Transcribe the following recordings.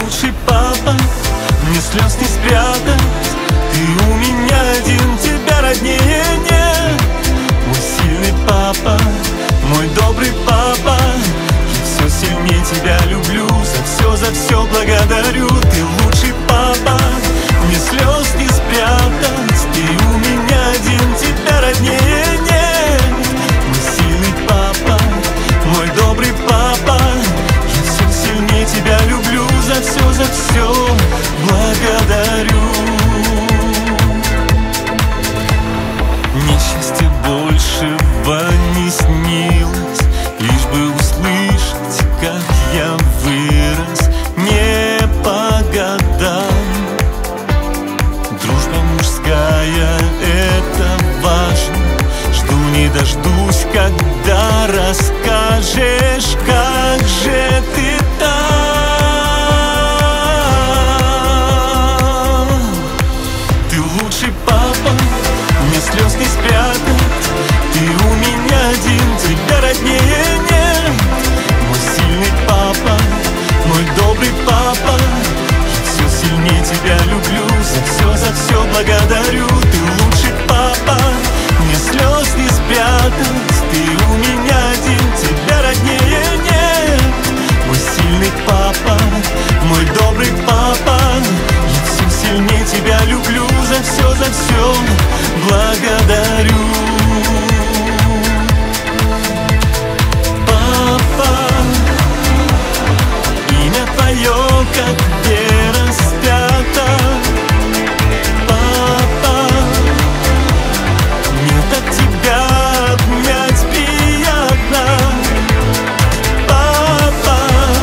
лучший папа, мне слез не спрятать. Ты у меня один, тебя роднее нет. Мой сильный папа, мой добрый папа, я все сильнее тебя люблю, за все благодарю. Ты лучший папа, мне слез не спрятать. Ты у меня один, тебя роднее нет. Мой сильный папа, мой добрый папа, я все сильнее тебя люблю, за все благодарю. Несчастья большего не снилось, лишь бы услышать, как я вырос не по годам. Дружба мужская, это важно. Жду не дождусь, когда расскажешь, как же ты там. Ты лучший папа, мне слез не спрятать. Ты у меня один, тебя роднее нет. Мой сильный папа, мой добрый папа, я все сильнее тебя люблю, за все благодарю. Ты лучший папа, мне слез не спрятать. Ты у меня один, тебя роднее нет. Мой сильный папа, мой добрый папа, я все сильнее тебя люблю, за все благодарю. Как где распято, папа, мне так тебя обнять приятно. Папа,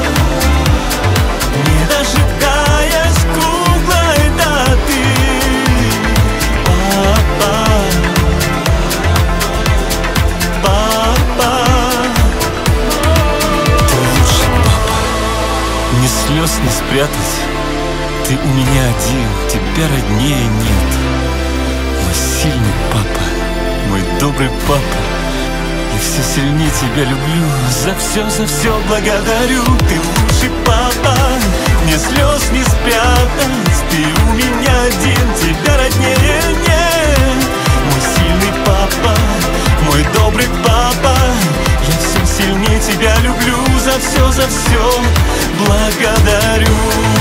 не дожидаясь круглой даты. Папа, папа, ты лучший папа, мне слез не спрятать. Ты у меня один, тебя роднее нет. Мой сильный папа, мой добрый папа, я все сильнее тебя люблю, за все благодарю. Ты лучший папа, мне слез не спрятать. Ты у меня один, тебя роднее нет. Мой сильный папа, мой добрый папа, я все сильнее тебя люблю, за все благодарю.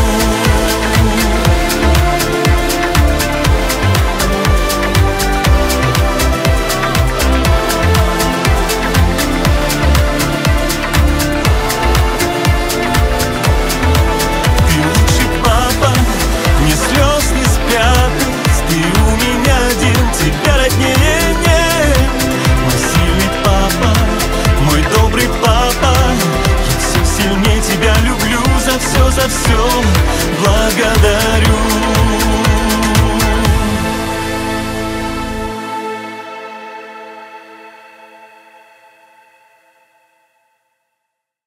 Ты лучший папа, мне слез не спрятать. Ты у меня один, тебя роднее нет. Мой сильный папа, мой добрый папа, я все сильнее тебя люблю, за все благодарю.